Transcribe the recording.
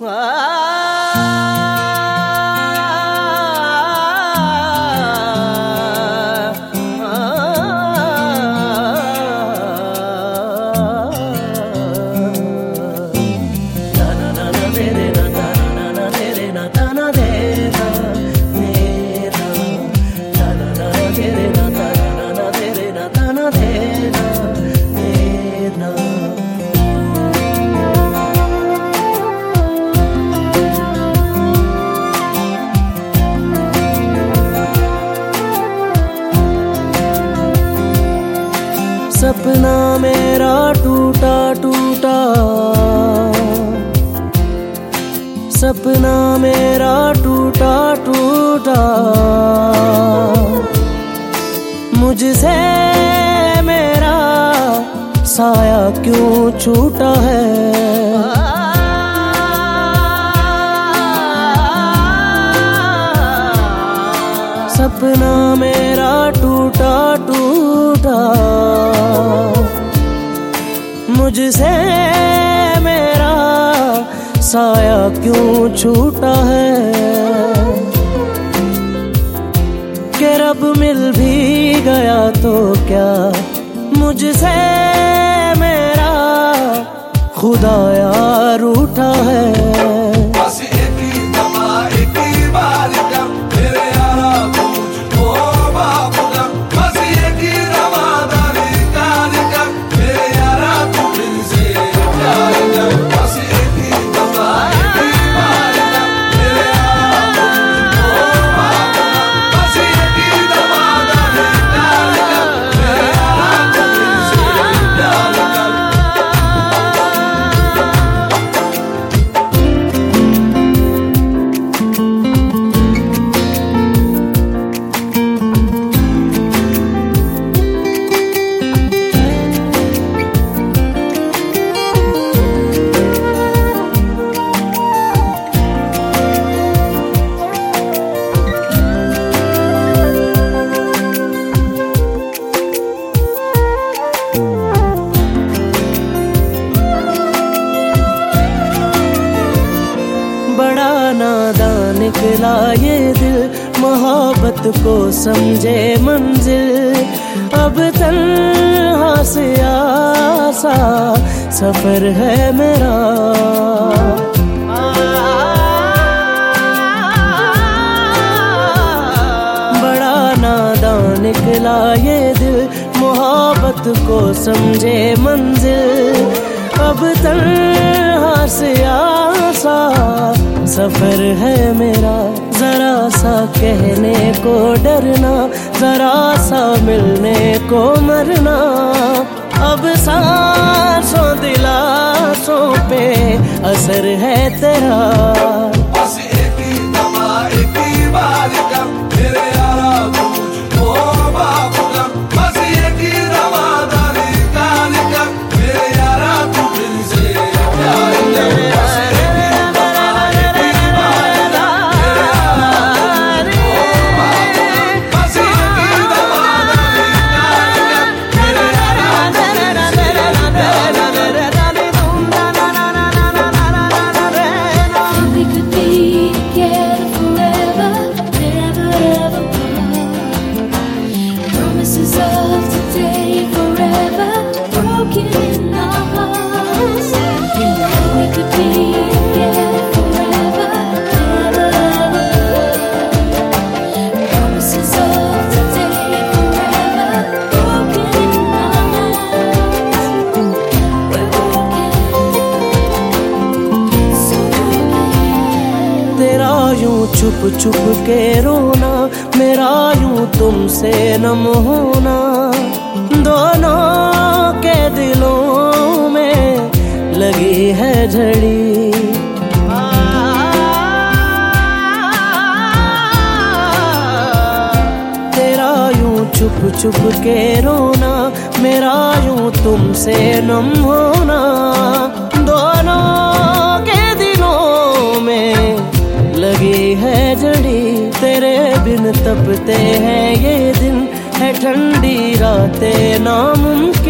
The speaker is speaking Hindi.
सपना मेरा टूटा टूटा, सपना मेरा टूटा टूटा, मुझसे मेरा साया क्यों छूटा है। सपना मेरा टूटा टूटा, मुझसे मेरा साया क्यों छूटा है। कि रब मिल भी गया तो क्या मुझसे मेरा खुदाया रूठा है। नादान निकला ये दिल, मोहब्बत को समझे मंजिल। अब तन्हा से आसा सफर है मेरा। बड़ा नादान निकला ये दिल, मोहब्बत को समझे मंजिल। अब तन्हा से आसा सफर है मेरा। जरा सा कहने को डरना, जरा सा मिलने को मरना। अब सांसों दिलासों पे असर है तेरा। बस एक ही दमा एक ही बार कर मेरे यारा तुझको बाप कर। बस एक ही रवादारी कान कर मेरे यारा तू दिल से प्यार कर। छुप छुप के रोना, मेरा यूं तुमसे नम होना। दोनों के दिलों में लगी है झड़ी। तेरा यूं छुप छुप के रोना, मेरा यूं तुमसे नम होना। दोनों के दिलों में लगी है जड़ी। तेरे बिन तपते हैं ये दिन, है ठंडी रातें नामुमकिन।